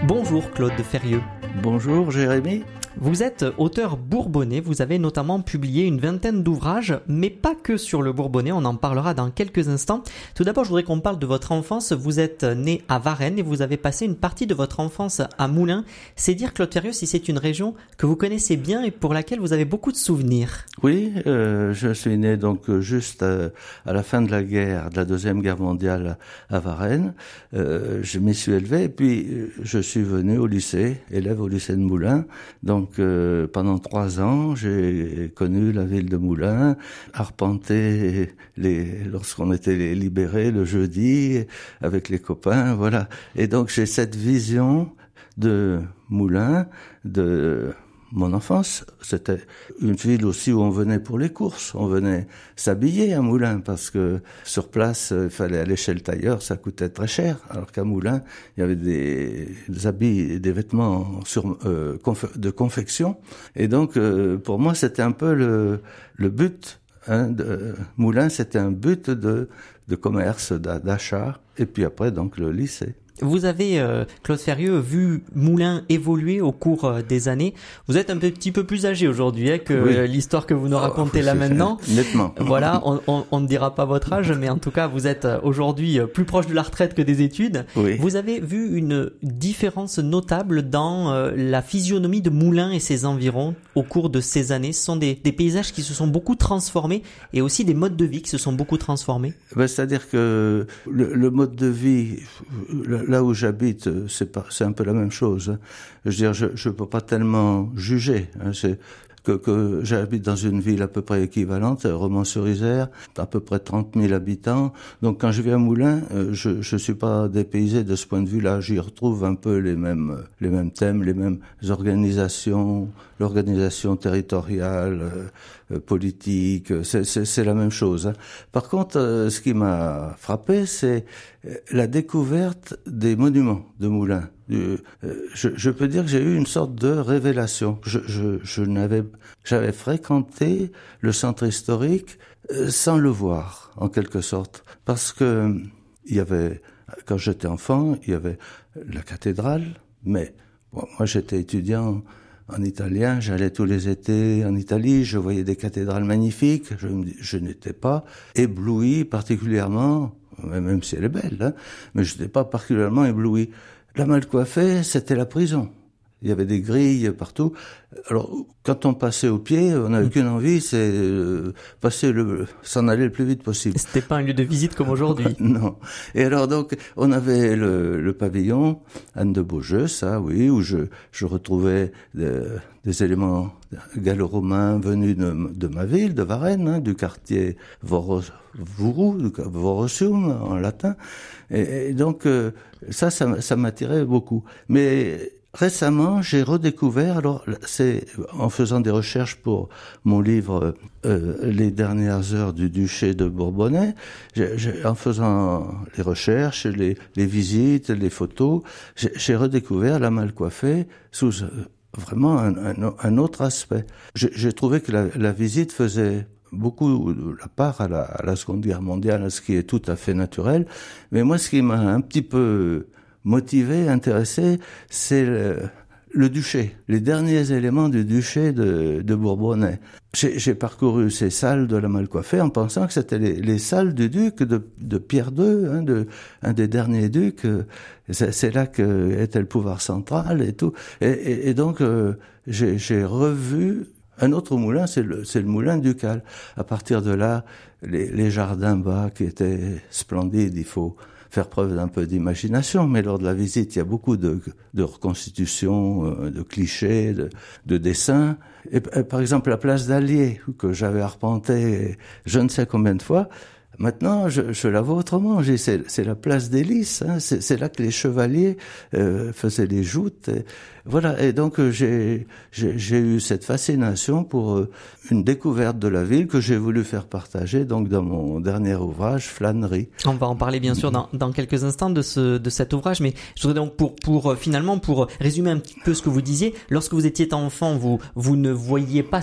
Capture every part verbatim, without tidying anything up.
Bonjour Claude Ferrieux. Bonjour Jérémy. Vous êtes auteur bourbonnais, vous avez notamment publié une vingtaine d'ouvrages, mais pas que sur le bourbonnais, on en parlera dans quelques instants. Tout d'abord, je voudrais qu'on parle de votre enfance. Vous êtes né à Varennes et vous avez passé une partie de votre enfance à Moulins. C'est dire, Claude Ferrieux, si c'est une région que vous connaissez bien et pour laquelle vous avez beaucoup de souvenirs. Oui, euh, je suis né donc juste à, à la fin de la guerre, de la Deuxième Guerre mondiale à Varennes. Euh, je m'y suis élevé et puis je suis venu au lycée, élève au lycée de Moulins. Donc Donc euh, pendant trois ans, j'ai connu la ville de Moulins, arpenté les lorsqu'on était libérés le jeudi avec les copains, voilà. Et donc j'ai cette vision de Moulins, de mon enfance. C'était une ville aussi où on venait pour les courses, on venait s'habiller à Moulins parce que sur place, il fallait aller chez le tailleur, ça coûtait très cher. Alors qu'à Moulins, il y avait des, des habits, des vêtements sur, euh, conf, de confection. Et donc, euh, pour moi, c'était un peu le, le but. Hein, de, Moulins, c'était un but de, de commerce, d'achat. Et puis après, donc, le lycée. Vous avez, euh, Claude Ferrieux, vu Moulins évoluer au cours euh, des années. Vous êtes un petit peu plus âgé aujourd'hui hein, que oui. euh, l'histoire que vous nous racontez oh, là maintenant. Nettement. Voilà, on, on, on ne dira pas votre âge, mais en tout cas, vous êtes aujourd'hui plus proche de la retraite que des études. Oui. Vous avez vu une différence notable dans euh, la physionomie de Moulins et ses environs au cours de ces années. Ce sont des, des paysages qui se sont beaucoup transformés et aussi des modes de vie qui se sont beaucoup transformés. Ben, c'est-à-dire que le, le mode de vie... Le, là où j'habite, c'est pas, c'est un peu la même chose. Hein. Je veux dire, je, je peux pas tellement juger. Hein. C'est que, que j'habite dans une ville à peu près équivalente, Romans-sur-Isère, à peu près trente mille habitants. Donc, quand je viens à Moulins, je, je suis pas dépaysé de ce point de vue-là. J'y retrouve un peu les mêmes, les mêmes thèmes, les mêmes organisations, l'organisation territoriale, euh, politique. C'est, c'est, c'est la même chose. Hein. Par contre, euh, ce qui m'a frappé, c'est la découverte des monuments de Moulins. Je, je peux dire que j'ai eu une sorte de révélation. Je, je, je n'avais, j'avais fréquenté le centre historique sans le voir, en quelque sorte, parce que il y avait, quand j'étais enfant, il y avait la cathédrale, mais bon, moi j'étais étudiant en italien, j'allais tous les étés en Italie, je voyais des cathédrales magnifiques, je, je n'étais pas ébloui particulièrement, même si elle est belle, hein, mais je n'étais pas particulièrement ébloui. La Malcoiffée, c'était la prison. Il y avait des grilles partout. Alors, quand on passait au pied, on n'avait mmh. qu'une envie, c'est euh, passer le, s'en aller le plus vite possible. C'était pas un lieu de visite comme aujourd'hui. Non. Et alors donc, on avait le, le pavillon Anne de Beaujeu, ça, oui, où je, je retrouvais des, des éléments gallo-romains venus de, de ma ville, de Varennes, hein, du quartier Voros, Vourou, Vorosium en latin. Et, et donc, euh, ça, ça, ça m'attirait beaucoup. Mais récemment, j'ai redécouvert, alors c'est en faisant des recherches pour mon livre euh, Les dernières heures du duché de Bourbonnais, j'ai, j'ai, en faisant les recherches, les, les visites, les photos, j'ai, j'ai redécouvert la Malcoiffée sous euh, vraiment un, un, un autre aspect. J'ai, j'ai trouvé que la, la visite faisait beaucoup de la part à la, à la Seconde Guerre mondiale, ce qui est tout à fait naturel. Mais moi, ce qui m'a un petit peu motivé, intéressé, c'est le, le duché, les derniers éléments du duché de, de Bourbonnais. J'ai, j'ai parcouru ces salles de la Malcoiffée en pensant que c'était les, les salles du duc de, de Pierre deux, hein, de, un des derniers ducs. C'est, c'est là que était le pouvoir central et tout. Et, et, et donc, euh, j'ai, j'ai revu un autre moulin, c'est le, c'est le moulin ducal. À partir de là, les, les jardins bas qui étaient splendides, il faut faire preuve d'un peu d'imagination, mais lors de la visite, il y a beaucoup de, de reconstitutions, de clichés, de, de dessins. Et, et par exemple, la place d'Allier, que j'avais arpentée je ne sais combien de fois, maintenant, je, je la vois autrement. J'ai, c'est, c'est la place des Lys, hein. c'est, c'est là que les chevaliers euh, faisaient les joutes. Et, voilà. Et donc, j'ai, j'ai, j'ai eu cette fascination pour euh, une découverte de la ville que j'ai voulu faire partager donc dans mon dernier ouvrage, Flânerie. On va en parler bien sûr dans, dans quelques instants de ce de cet ouvrage, mais je voudrais donc pour pour finalement pour résumer un petit peu ce que vous disiez, lorsque vous étiez enfant, vous vous ne voyiez pas ces deux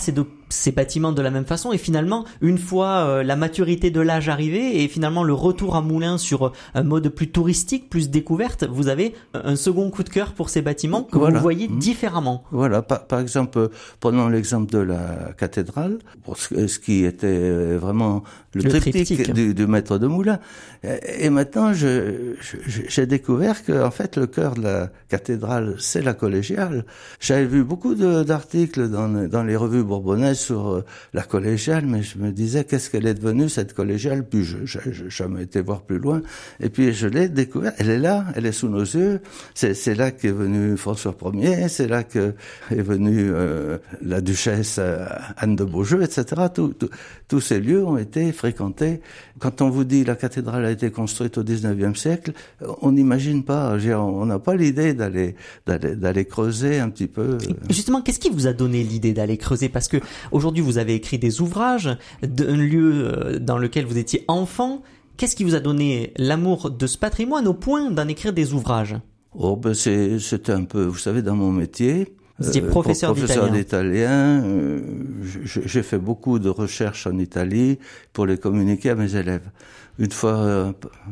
ces bâtiments de la même façon et finalement, une fois euh, la maturité de l'âge arrivée et finalement le retour à Moulins sur un mode plus touristique, plus découverte, vous avez un second coup de cœur pour ces bâtiments que voilà. vous voyez mmh. différemment. Voilà, par, par exemple, prenons l'exemple de la cathédrale, pour ce, ce qui était vraiment le, le triptyque, triptyque. Du, du maître de Moulins. Et, et maintenant, je, je, j'ai découvert que en fait, le cœur de la cathédrale, c'est la collégiale. J'avais vu beaucoup de, d'articles dans, dans les revues bourbonnaises sur la collégiale, mais je me disais, qu'est-ce qu'elle est devenue, cette collégiale? Puis je n'ai jamais été voir plus loin. Et puis je l'ai découvert, elle est là, elle est sous nos yeux. C'est, c'est là qu'est venu François Ier, c'est là que est venue euh, la duchesse euh, Anne de Beaujeu, et cetera. Tout, tout, tous ces lieux ont été fréquentés. Quand on vous dit la cathédrale a été construite au dix-neuvième siècle, on n'imagine pas, on n'a pas l'idée d'aller, d'aller, d'aller creuser un petit peu. Justement, qu'est-ce qui vous a donné l'idée d'aller creuser? Parce que aujourd'hui, vous avez écrit des ouvrages d'un lieu dans lequel vous étiez enfant. Qu'est-ce qui vous a donné l'amour de ce patrimoine au point d'en écrire des ouvrages? Oh, ben c'est, c'était un peu, vous savez, dans mon métier. Vous étiez professeur, euh, professeur d'italien. d'italien. Euh, j'ai fait beaucoup de recherches en Italie pour les communiquer à mes élèves. Une fois euh,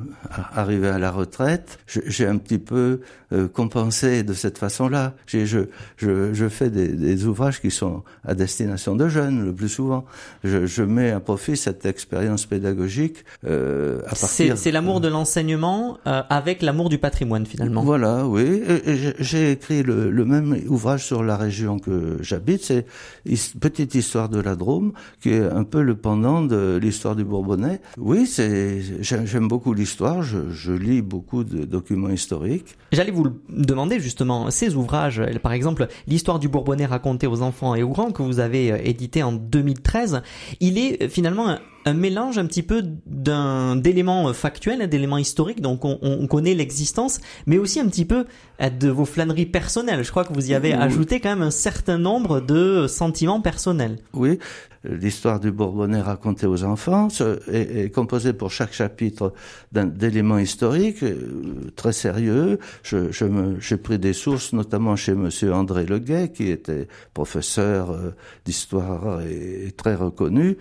arrivé à la retraite, j'ai un petit peu euh, compensé de cette façon-là. J'ai, je, je, je fais des, des ouvrages qui sont à destination de jeunes le plus souvent. Je, je mets à profit cette expérience pédagogique euh, à partir. C'est, c'est l'amour de l'enseignement euh, avec l'amour du patrimoine finalement. Voilà, oui. Et, et j'ai écrit le, le même ouvrage sur la région que j'habite. C'est Petite histoire de la Drôme, qui est un peu le pendant de l'histoire du Bourbonnais. Oui, c'est j'aime beaucoup l'histoire, je, je lis beaucoup de documents historiques. J'allais vous le demander justement, ces ouvrages, par exemple l'histoire du Bourbonnais racontée aux enfants et aux grands que vous avez édité en deux mille treize, il est finalement un, un mélange un petit peu d'un, d'éléments factuels, d'éléments historiques, donc on, on connaît l'existence, mais aussi un petit peu de vos flâneries personnelles. Je crois que vous y avez oui. ajouté quand même un certain nombre de sentiments personnels. Oui, l'histoire du Bourbonnais racontée aux enfants est, est composée pour chaque chapitre d'un, d'éléments historiques très sérieux. Je, je me, j'ai pris des sources, notamment chez Monsieur André Leguet, qui était professeur d'histoire et, et très reconnu.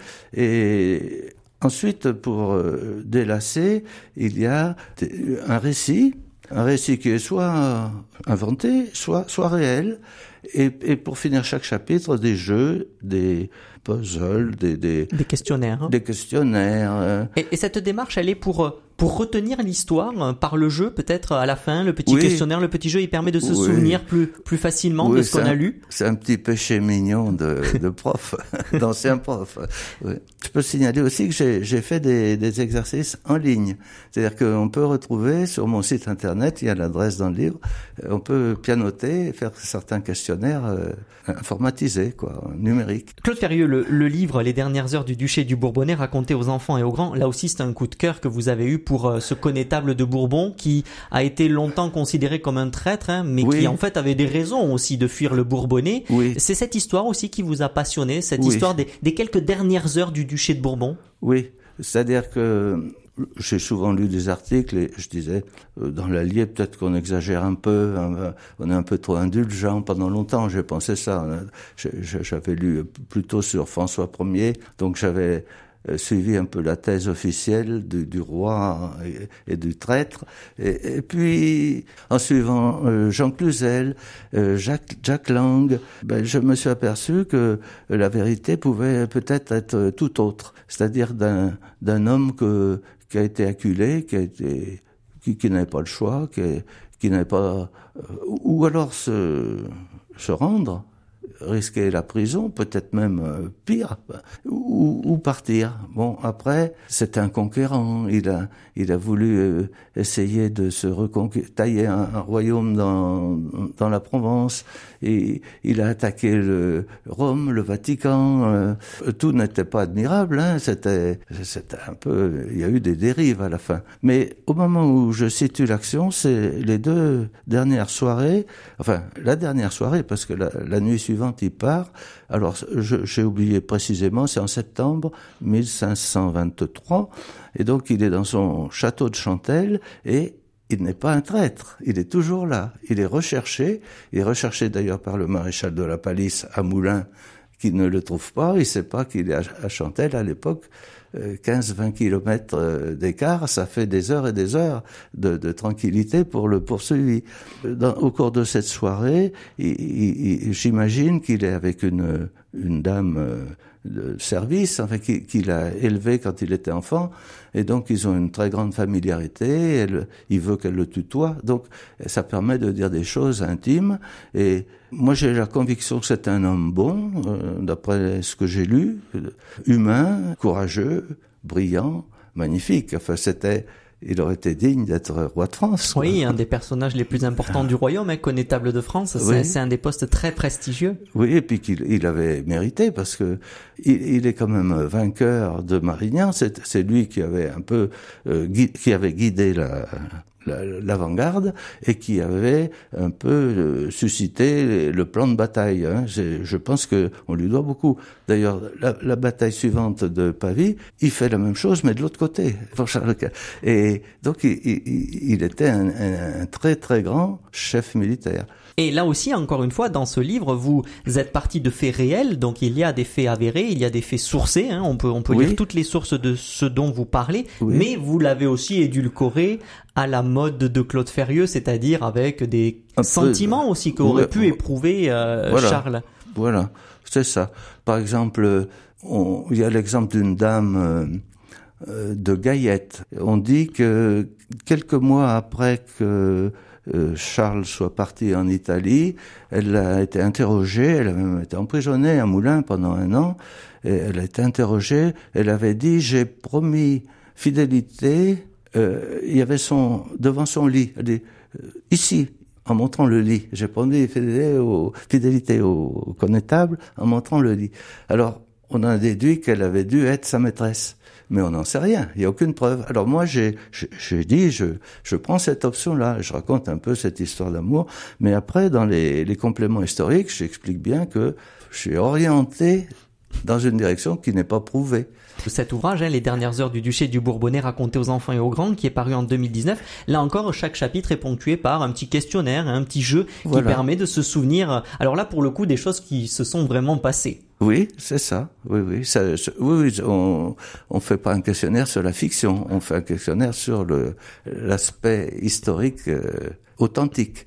Et ensuite, pour euh, délasser, il y a un récit, un récit qui est soit inventé, soit, soit réel. Et, et pour finir chaque chapitre, des jeux, des puzzles, des, des, des questionnaires. Des questionnaires. Et, et cette démarche, elle est pour, pour retenir l'histoire par le jeu, peut-être à la fin, le petit oui. questionnaire, le petit jeu, il permet de se oui. souvenir plus, plus facilement oui, de ce qu'on a un, lu. C'est un petit péché mignon de, de prof, d'ancien prof. Oui. Je peux signaler aussi que j'ai, j'ai fait des, des exercices en ligne. C'est-à-dire qu'on peut retrouver sur mon site internet, il y a l'adresse dans le livre, on peut pianoter et faire certains questionnaires euh, informatisés, quoi, numériques. Claude Ferrieux, le, le livre Les dernières heures du duché du Bourbonnais raconté aux enfants et aux grands, là aussi c'est un coup de cœur que vous avez eu pour euh, ce connétable de Bourbon qui a été longtemps considéré comme un traître, hein, mais oui. qui en fait avait des raisons aussi de fuir le Bourbonnais. Oui. C'est cette histoire aussi qui vous a passionné, cette oui. histoire des, des quelques dernières heures du duché de Bourbon? Oui, c'est-à-dire que j'ai souvent lu des articles et je disais, euh, dans l'Allier, peut-être qu'on exagère un peu, hein, on est un peu trop indulgent. Pendant longtemps, j'ai pensé ça. J'avais lu plutôt sur François Ier, donc j'avais euh, suivi un peu la thèse officielle du, du roi et, et du traître. Et, et puis, en suivant euh, Jean Cluzel, euh, Jacques, Jacques Lang, ben, je me suis aperçu que la vérité pouvait peut-être être tout autre, c'est-à-dire d'un, d'un homme que qui a été acculé, qui a été, qui, qui n'avait pas le choix, qui, qui n'avait pas, euh, ou alors se, se rendre, risquer la prison, peut-être même euh, pire, ou, ou partir. Bon, après, c'est un conquérant. Il a, il a voulu euh, essayer de se reconquérir, tailler un, un royaume dans, dans la Provence. Et il a attaqué le Rome, le Vatican. Euh, tout n'était pas admirable. Hein, c'était, c'était un peu. Il y a eu des dérives à la fin. Mais au moment où je situe l'action, c'est les deux dernières soirées. Enfin, la dernière soirée, parce que la, la nuit suivante, il part. Alors, je, j'ai oublié précisément, c'est en septembre mille cinq cent vingt-trois. Et donc, il est dans son château de Chantelle et il n'est pas un traître. Il est toujours là. Il est recherché. Il est recherché d'ailleurs par le maréchal de la Palisse à Moulins, qu'il ne le trouve pas. Il sait pas qu'il est à, à Chantelle à l'époque. quinze vingt kilomètres d'écart, ça fait des heures et des heures de, de tranquillité pour le poursuivi. Dans, au cours de cette soirée, il, il, j'imagine qu'il est avec une, une dame de service, enfin, qu'il, qu'il a élevée quand il était enfant, et donc ils ont une très grande familiarité, elle, il veut qu'elle le tutoie, donc ça permet de dire des choses intimes, et moi j'ai la conviction que c'est un homme bon, euh, d'après ce que j'ai lu, humain, courageux, brillant, magnifique, enfin c'était... Il aurait été digne d'être roi de France. Quoi. Oui, un des personnages les plus importants du royaume, hein, connétable de France. C'est, oui. c'est un des postes très prestigieux. Oui, et puis qu'il il avait mérité parce que il, il est quand même vainqueur de Marignan. C'est, c'est lui qui avait un peu euh, gui, qui avait guidé la, la, l'avant-garde et qui avait un peu euh, suscité le plan de bataille. Hein. Je, je pense que on lui doit beaucoup. D'ailleurs, la, la bataille suivante de Pavie, il fait la même chose, mais de l'autre côté, pour Charles Quint. Et donc, il, il, il était un, un, un très très grand chef militaire. Et là aussi, encore une fois, dans ce livre, vous êtes parti de faits réels, donc il y a des faits avérés, il y a des faits sourcés, hein, on peut, on peut oui. lire toutes les sources de ce dont vous parlez, oui. mais vous l'avez aussi édulcoré à la mode de Claude Ferrieux, c'est-à-dire avec des un sentiments peu, aussi qu'aurait ouais, pu éprouver euh, voilà, Charles. Voilà, c'est ça. Par exemple, on, il y a l'exemple d'une dame euh, de Gaillette. On dit que quelques mois après que Euh, Charles soit parti en Italie, elle a été interrogée, elle a même été emprisonnée à Moulins pendant un an, et elle a été interrogée, elle avait dit, j'ai promis fidélité, euh, il y avait son, devant son lit, elle dit, euh, ici, en montrant le lit, j'ai promis fidélité au, fidélité au, au connétable, en montrant le lit. Alors, on a déduit qu'elle avait dû être sa maîtresse. Mais on n'en sait rien, il n'y a aucune preuve. Alors moi, j'ai, j'ai, j'ai dit, je, je prends cette option-là, je raconte un peu cette histoire d'amour, mais après, dans les, les compléments historiques, j'explique bien que je suis orienté dans une direction qui n'est pas prouvée. Cet ouvrage, hein, Les dernières heures du duché du Bourbonnais raconté aux enfants et aux grands, qui est paru en deux mille dix-neuf, là encore, chaque chapitre est ponctué par un petit questionnaire, un petit jeu qui voilà. permet de se souvenir, alors là, pour le coup, des choses qui se sont vraiment passées. Oui, c'est ça. Oui, oui, ça, oui, oui. On, on fait pas un questionnaire sur la fiction. On fait un questionnaire sur le l'aspect historique euh, authentique.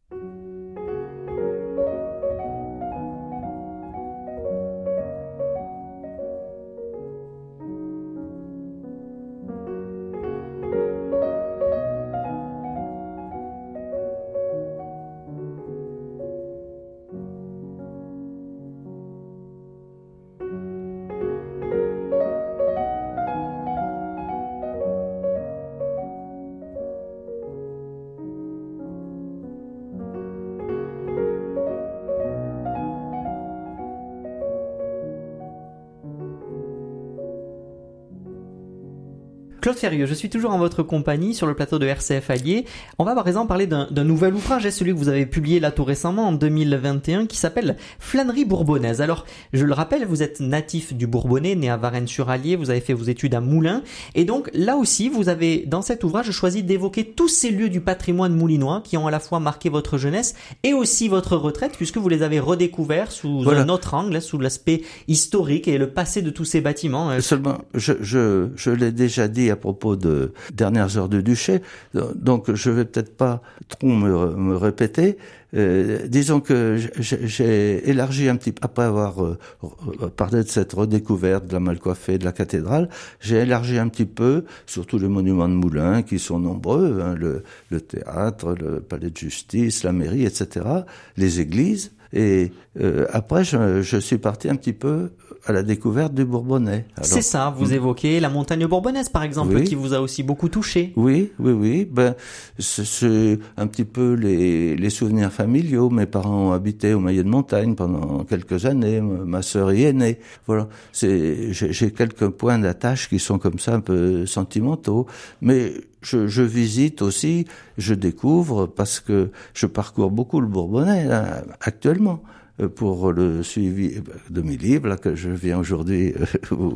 Claude Ferrieux, je suis toujours en votre compagnie sur le plateau de R C F Allier. On va par exemple parler d'un, d'un nouvel ouvrage, celui que vous avez publié là tout récemment en deux mille vingt et un, qui s'appelle Flânerie bourbonnaise. Alors, je le rappelle, vous êtes natif du Bourbonnais, né à Varennes-sur-Allier, vous avez fait vos études à Moulins, et donc là aussi, vous avez dans cet ouvrage choisi d'évoquer tous ces lieux du patrimoine moulinois qui ont à la fois marqué votre jeunesse et aussi votre retraite, puisque vous les avez redécouverts sous voilà. un autre angle, sous l'aspect historique et le passé de tous ces bâtiments. Seulement, je, je, je l'ai déjà dit à propos de Dernières heures du duché, donc je vais peut-être pas trop me, me répéter. Euh, disons que j'ai, j'ai élargi un petit peu, après avoir euh, parlé de cette redécouverte de la Malcoiffée, de la cathédrale, j'ai élargi un petit peu sur tous les monuments de Moulins qui sont nombreux, hein, le, le théâtre, le palais de justice, la mairie, et cetera, les églises. Et euh, après, je, je suis parti un petit peu à la découverte du Bourbonnais. Alors, c'est ça, vous évoquez la montagne bourbonnaise, par exemple, oui. qui vous a aussi beaucoup touché. Oui, oui, oui. Ben, c'est, c'est un petit peu les, les souvenirs familiaux. Mes parents ont habité au Maillet de Montagne pendant quelques années. Ma sœur y est née. Voilà. C'est, j'ai, j'ai quelques points d'attache qui sont comme ça un peu sentimentaux. Mais je, je visite aussi, je découvre parce que je parcours beaucoup le Bourbonnais là, actuellement. Pour le suivi de mes livres, là, que je viens aujourd'hui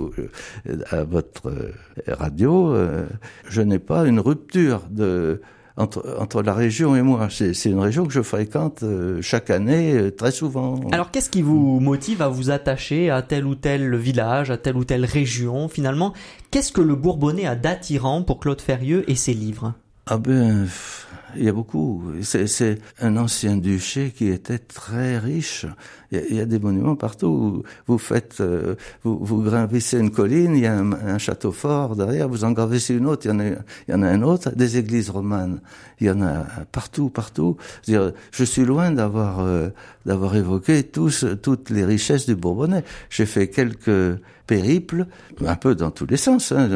euh, à votre radio, euh, je n'ai pas une rupture de entre, entre la région et moi. C'est, c'est une région que je fréquente euh, chaque année, euh, très souvent. Alors, qu'est-ce qui vous motive à vous attacher à tel ou tel village, à telle ou telle région? Finalement, qu'est-ce que le Bourbonnais a d'attirant pour Claude Ferrieux et ses livres? Ah ben, il y a beaucoup. C'est, c'est un ancien duché qui était très riche. Il y a, il y a des monuments partout. Vous faites, euh, vous, vous gravissez une colline, il y a un, un château fort derrière. Vous en gravissez une autre, il y en a, il y en a un autre. Des églises romanes, il y en a partout, partout. C'est-à-dire, je suis loin d'avoir, euh, d'avoir évoqué tous, toutes les richesses du Bourbonnais. J'ai fait quelques périples, un peu dans tous les sens, hein,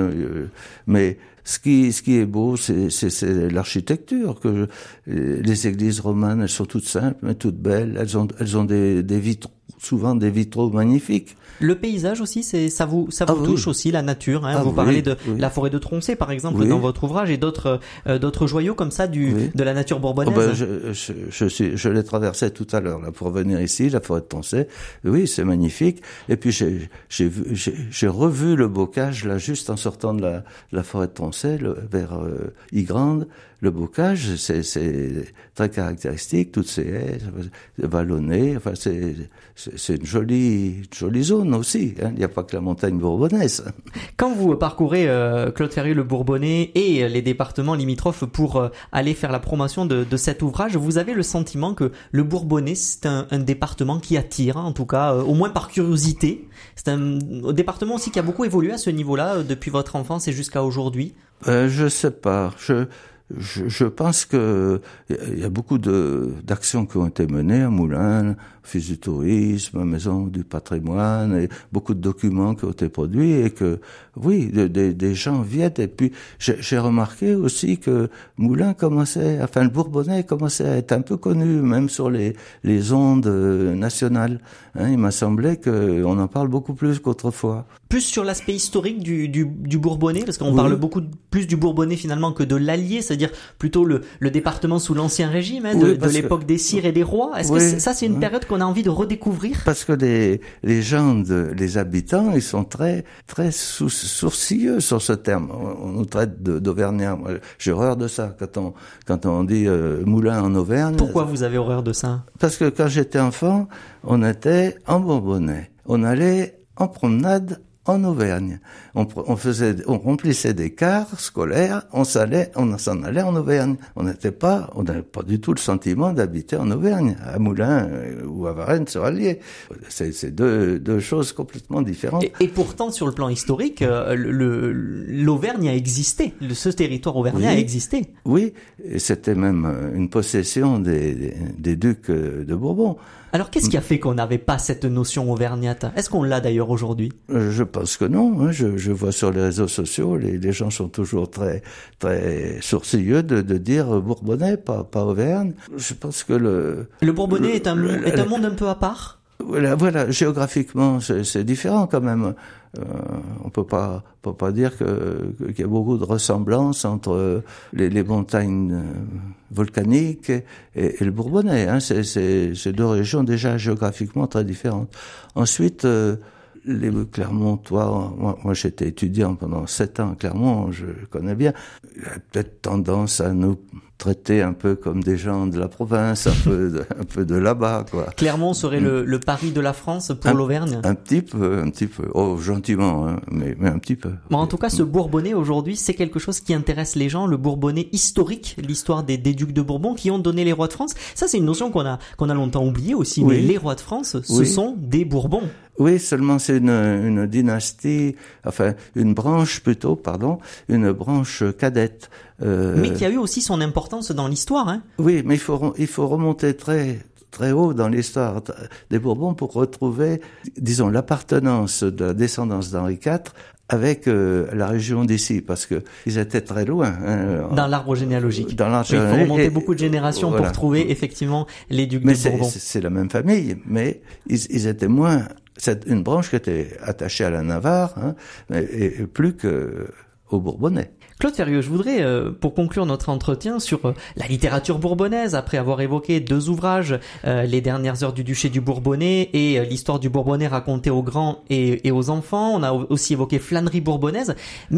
mais Ce qui, ce qui est beau, c'est, c'est, c'est l'architecture. Que je, les églises romanes, elles sont toutes simples, mais toutes belles. Elles ont, elles ont des, des vitraux, souvent des vitraux magnifiques. Le paysage aussi, c'est ça vous ça vous ah, touche oui. aussi, la nature. Hein. Ah, vous oui, parlez de oui. la forêt de Troncé, par exemple, oui. dans votre ouvrage, et d'autres euh, d'autres joyaux comme ça du oui. de la nature bourbonnaise. Oh ben, je, je, je, suis, je l'ai traversé tout à l'heure là pour venir ici, la forêt de Troncé. Oui, c'est magnifique. Et puis j'ai j'ai vu j'ai, j'ai revu le bocage là juste en sortant de la, la forêt de Troncé le, vers euh, Ygrande. Le bocage, c'est, c'est très caractéristique, toutes ces haies vallonnées. Enfin, c'est, c'est, c'est une jolie, jolie zone aussi. Hein. Il n'y a pas que la montagne bourbonnaise. Quand vous parcourez euh, Claude Ferrieux le Bourbonnais et les départements limitrophes pour euh, aller faire la promotion de, de cet ouvrage, vous avez le sentiment que le Bourbonnais c'est un, un département qui attire, hein, en tout cas, euh, au moins par curiosité. C'est un, un département aussi qui a beaucoup évolué à ce niveau-là euh, depuis votre enfance et jusqu'à aujourd'hui. Euh, je sais pas. Je Je, je pense que il y a beaucoup de d'actions qui ont été menées à Moulins, Office du tourisme, Maison du patrimoine, et beaucoup de documents qui ont été produits et que oui, de, de, des gens viennent. Et puis j'ai, j'ai remarqué aussi que Moulins commençait, enfin le Bourbonnais commençait à être un peu connu, même sur les les ondes nationales. Hein, il m'a semblé que on en parle beaucoup plus qu'autrefois. Plus sur l'aspect historique du, du, du Bourbonnais, parce qu'on oui. parle beaucoup plus du Bourbonnais finalement que de l'Allier, c'est-à-dire plutôt le, le département sous l'Ancien Régime, hein, de, oui, de l'époque que, des sires et des rois. Est-ce oui, que ça, c'est une oui. période qu'on a envie de redécouvrir? Parce que les, les gens, de, les habitants, ils sont très très sou- sourcilleux sur ce terme. On, on nous traite de, d'Auvergnat. Moi, j'ai horreur de ça quand on quand on dit euh, moulin en Auvergne. Pourquoi vous avez horreur de ça? Parce que quand j'étais enfant, on était en Bourbonnais. On allait en promenade en Auvergne. On, on faisait, on remplissait des cars scolaires, on s'allait, on s'en allait en Auvergne. On n'était pas, on n'avait pas du tout le sentiment d'habiter en Auvergne, à Moulins euh, ou à Varennes sur Allier. C'est, c'est deux, deux choses complètement différentes. Et, et pourtant, sur le plan historique, euh, le, l'Auvergne a existé. Le, ce territoire auvergnat oui, a existé. Oui, et c'était même une possession des, des, des ducs de Bourbon. Alors, qu'est-ce qui a fait qu'on n'avait pas cette notion auvergnate? Est-ce qu'on l'a d'ailleurs aujourd'hui? Je pense que non. Hein. Je, je vois sur les réseaux sociaux, les, les gens sont toujours très, très sourcilleux de, de dire Bourbonnais, pas, pas Auvergne. Je pense que le... Le Bourbonnais le, est un, le, est un monde un peu à part? Voilà, voilà, géographiquement, c'est, c'est différent quand même. Euh, on peut pas, peut pas dire que, qu'il y a beaucoup de ressemblances entre les, les montagnes volcaniques et, et, et le Bourbonnais. Hein. C'est, c'est, c'est deux régions déjà géographiquement très différentes. Ensuite, euh, les Clermontois, moi, moi j'étais étudiant pendant sept ans à Clermont, je connais bien. Il y a peut-être tendance à nous traiter un peu comme des gens de la province, un peu de, un peu de là-bas, quoi. Clermont serait le, le Paris de la France pour un, l'Auvergne? Un petit peu, un petit peu. Oh, gentiment, hein, mais, mais un petit peu. Bon, en tout cas, ce Bourbonnais aujourd'hui, c'est quelque chose qui intéresse les gens, le Bourbonnais historique, l'histoire des, des ducs de Bourbon qui ont donné les rois de France. Ça, c'est une notion qu'on a, qu'on a longtemps oubliée aussi, oui. Mais les rois de France, ce oui. sont des Bourbons. Oui, seulement c'est une, une dynastie, enfin, une branche plutôt, pardon, une branche cadette. Euh... Mais qui a eu aussi son importance dans l'histoire, hein. Oui, mais il faut, il faut remonter très, très haut dans l'histoire des Bourbons pour retrouver, disons, l'appartenance de la descendance d'Henri quatre avec euh, la région d'ici, parce que ils étaient très loin. Hein, dans l'arbre généalogique. Dans l'arbre oui, il faut remonter et, beaucoup de générations voilà. pour trouver effectivement les ducs mais de c'est, Bourbon. C'est, c'est la même famille, mais ils, ils étaient moins. C'est une branche qui était attachée à la Navarre, hein, et, et plus que aux Bourbonnais. Claude Ferrieux, je voudrais, euh, pour conclure notre entretien sur euh, la littérature bourbonnaise, après avoir évoqué deux ouvrages, euh, Les dernières heures du duché du Bourbonnais et euh, l'histoire du Bourbonnais racontée aux grands et, et aux enfants. On a aussi évoqué Flânerie bourbonnaise, mais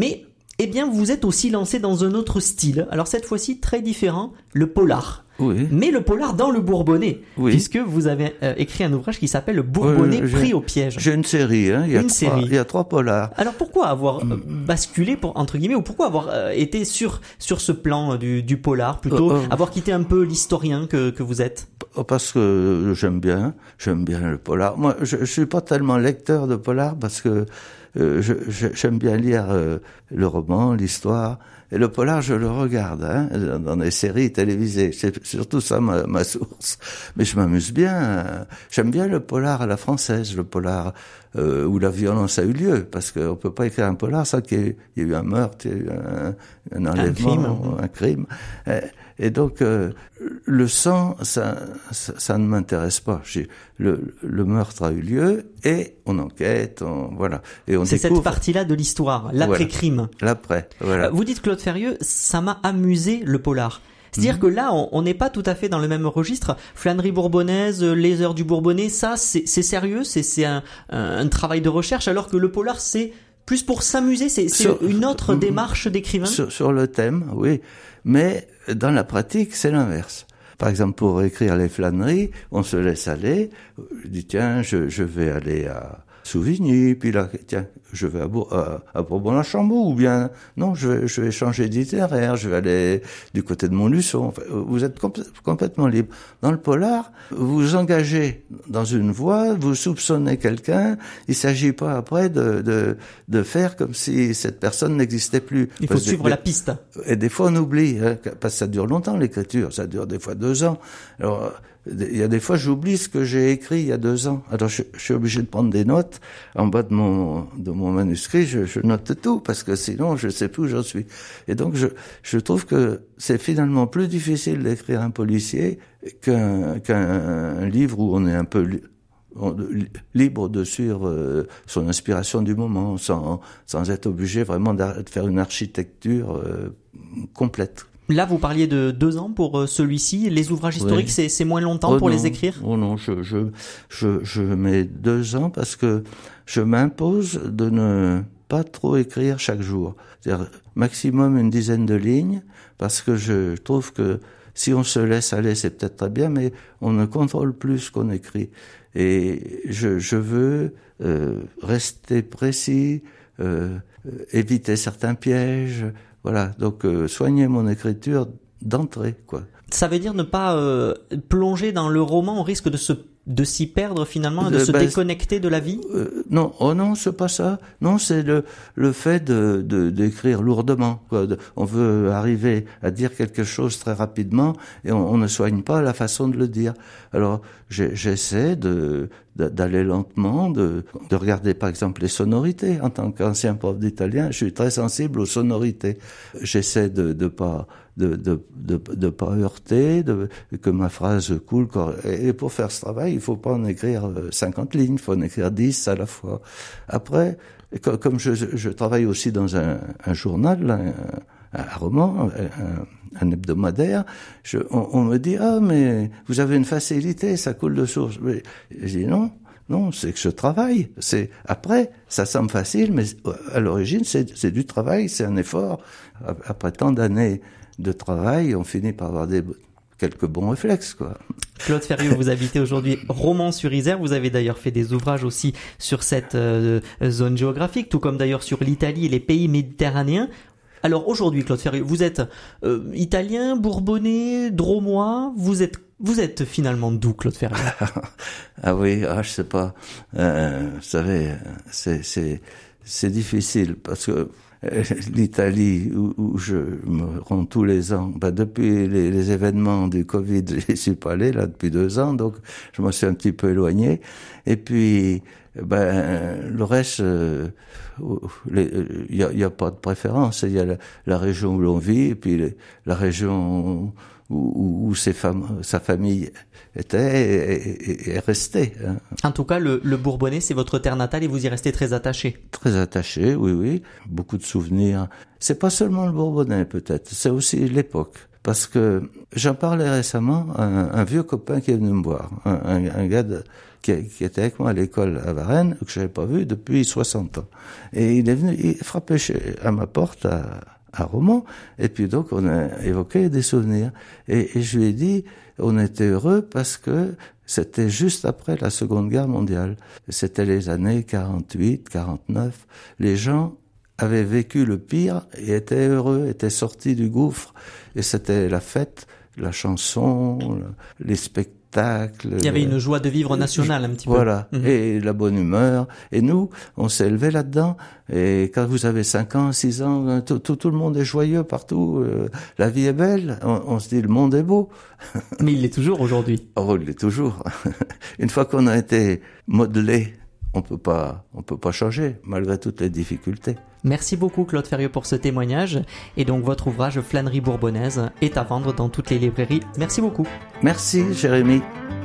Eh bien, vous êtes aussi lancé dans un autre style. Alors cette fois-ci, très différent, le polar. Oui. Mais le polar dans le Bourbonnais, Oui. puisque vous avez euh, écrit un ouvrage qui s'appelle Le Bourbonnais Euh, j'ai- pris au piège. J'ai une série, hein. Il y a Une trois, série. il y a trois polars. Alors pourquoi avoir euh, basculé, pour, entre guillemets, ou pourquoi avoir euh, été sur sur ce plan euh, du, du polar, plutôt Euh, euh. avoir quitté un peu l'historien que, que vous êtes? Parce que j'aime bien, j'aime bien le polar. Moi, je, je suis pas tellement lecteur de polar parce que euh, je, je- j'aime bien lire euh, le roman, l'histoire. Et le polar, je le regarde, hein, dans des séries télévisées. C'est surtout ça ma, ma source. Mais je m'amuse bien. euh, J'aime bien le polar à la française, le polar euh, où la violence a eu lieu, parce qu'on peut pas écrire un polar sans qu'il y ait, il y ait eu un meurtre, il y a eu un, un enlèvement, crime. un crime. Et, et donc euh, le sang, ça, ça, ça ne m'intéresse pas. J'ai, le, le meurtre a eu lieu et on enquête, on, voilà, et on C'est découvre cette partie-là de l'histoire, l'après-crime. l'après. Voilà. Euh, Vous dites, Claude Ferrieux, ça m'a amusé le polar. C'est-à-dire que là, on on n'est pas tout à fait dans le même registre. Flânerie bourbonnaise, les heures du Bourbonnais, ça, c'est c'est sérieux, c'est c'est un, un, un travail de recherche, alors que le polar, c'est plus pour s'amuser, c'est c'est Sur- une autre Mm, démarche d'écrivain. Sur, sur le thème, oui. Mais dans la pratique, c'est l'inverse. Par exemple, pour écrire les flâneries, on se laisse aller. Je dis, tiens, je, je vais aller à Souvigny, puis là, tiens, je vais à, Bour- à, à Bourbon-la-Chambeau, ou bien, non, je vais, je vais changer d'itinéraire, je vais aller du côté de Montluçon. Enfin, vous êtes compl- complètement libre. Dans le polar, vous vous engagez dans une voie, vous soupçonnez quelqu'un, il s'agit pas après de, de, de faire comme si cette personne n'existait plus. Il faut Parce que suivre des- la piste. Et des fois, on oublie, hein, parce que ça dure longtemps, l'écriture. Ça dure des fois deux ans. Alors, euh, il y a des fois, j'oublie ce que j'ai écrit il y a deux ans. Alors, je, je suis obligé de prendre des notes. En bas de mon, de mon manuscrit, je, je note tout, parce que sinon, je sais plus où j'en suis. Et donc, je, je trouve que c'est finalement plus difficile d'écrire un policier qu'un, qu'un livre où on est un peu li- on- libre de suivre euh, son inspiration du moment, sans, sans être obligé vraiment d'ar- de faire une architecture euh, complète. Là, vous parliez de deux ans pour euh, celui-ci. Les ouvrages historiques, Oui. c'est c'est moins longtemps Oh pour non, les écrire? Oh non, je, je, je, je mets deux ans parce que je m'impose de ne pas trop écrire chaque jour. C'est-à-dire maximum une dizaine de lignes, parce que je trouve que si on se laisse aller, c'est peut-être très bien, mais on ne contrôle plus ce qu'on écrit. Et je, je veux euh, rester précis, euh, éviter certains pièges. Voilà, donc euh, soigner mon écriture d'entrée, quoi. Ça veut dire ne pas euh, plonger dans le roman au risque de se de s'y perdre finalement, et de Euh, se ben, déconnecter de la vie? Euh, non, oh non, c'est pas ça. Non, c'est le le fait de de d'écrire lourdement, quoi. De- on veut arriver à dire quelque chose très rapidement et on, on ne soigne pas la façon de le dire. Alors j'ai- j'essaie de de- d'aller lentement, de de regarder par exemple les sonorités. En tant qu'ancien prof d'italien, je suis très sensible aux sonorités. J'essaie de de pas de de de, de pas heurter, de que ma phrase coule. cor- Et et pour faire ce travail, il faut pas en écrire euh, cinquante lignes, il faut en écrire dix à la fois. Après, co- comme je, je travaille aussi dans un, un journal, un, un roman, un, un hebdomadaire, je, on, on me dit « Ah, mais vous avez une facilité, ça coule de source. » Mais je dis « Non, non, c'est que je travaille. C'est après, ça semble facile, mais à l'origine, c'est, c'est du travail, c'est un effort. Après tant d'années de travail, on finit par avoir des quelques bons réflexes, quoi. Claude Ferrieux, vous habitez aujourd'hui Romans-sur-Isère. Vous avez d'ailleurs fait des ouvrages aussi sur cette euh, zone géographique, tout comme d'ailleurs sur l'Italie et les pays méditerranéens. Alors aujourd'hui, Claude Ferrieux, vous êtes euh, italien, bourbonnais, drômois. Vous êtes, vous êtes finalement d'où, Claude Ferrieux? Ah oui, ah je sais pas. Euh, vous savez, c'est c'est c'est difficile parce que l'Italie, où, où je me rends tous les ans, ben depuis les, les événements du Covid, j'y suis pas allé là depuis deux ans, donc je me suis un petit peu éloigné. Et puis, ben le reste, euh, il y a, y a pas de préférence. Il y a la, la région où l'on vit, et puis les, la région où, où, où ses fam- sa famille était et, et, et est restée. Hein. En tout cas, le, le Bourbonnais, c'est votre terre natale et vous y restez très attaché. Très attaché, oui, oui. Beaucoup de souvenirs. C'est pas seulement le Bourbonnais, peut-être. C'est aussi l'époque. parce que j'en parlais récemment à un, un vieux copain qui est venu me voir, un, un, un gars de, qui, qui était avec moi à l'école à Varennes, que j'avais pas vu depuis soixante ans. Et il est venu, il frappait chez, à ma porte à, à Romont, et puis donc on a évoqué des souvenirs. Et, et je lui ai dit, on était heureux parce que c'était juste après la Seconde Guerre mondiale. C'était les années quarante-huit, quarante-neuf. Les gens avaient vécu le pire et étaient heureux, étaient sortis du gouffre. Et c'était la fête, la chanson, les spectacles. Il y avait une joie de vivre nationale un petit peu. Voilà, mmh. Et la bonne humeur. Et nous, on s'est élevés là-dedans. Et quand vous avez cinq ans, six ans, tout, tout, tout le monde est joyeux partout. Euh, la vie est belle. On, on se dit, le monde est beau. Mais il l'est toujours aujourd'hui. Oh, il l'est toujours. Une fois qu'on a été modelé, on peut pas, on peut pas changer, malgré toutes les difficultés. Merci beaucoup Claude Ferrieux pour ce témoignage. Et donc votre ouvrage Flânerie bourbonnaise est à vendre dans toutes les librairies. Merci beaucoup. Merci Jérémy.